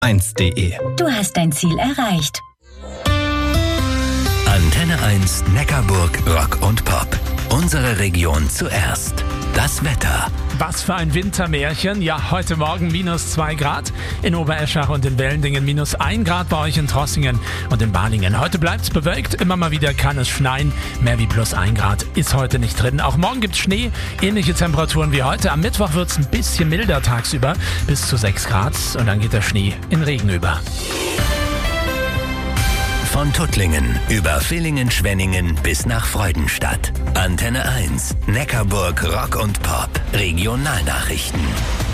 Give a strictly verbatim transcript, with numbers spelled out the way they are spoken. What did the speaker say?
eins punkt de. Du hast dein Ziel erreicht. Antenne eins Neckarburg Rock und Pop. Unsere Region zuerst. Das Wetter. Was für ein Wintermärchen. Ja, heute Morgen minus zwei Grad. In Obereschach und in Wellendingen minus ein Grad bei euch in Trossingen und in Balingen. Heute bleibt es bewölkt. Immer mal wieder kann es schneien. Mehr wie plus ein Grad ist heute nicht drin. Auch morgen gibt es Schnee. Ähnliche Temperaturen wie heute. Am Mittwoch wird es ein bisschen milder tagsüber. Bis zu sechs Grad. Und dann geht der Schnee in Regen über. Von Tuttlingen über Villingen-Schwenningen bis nach Freudenstadt. Antenne eins, Neckarburg Rock und Pop. Regionalnachrichten.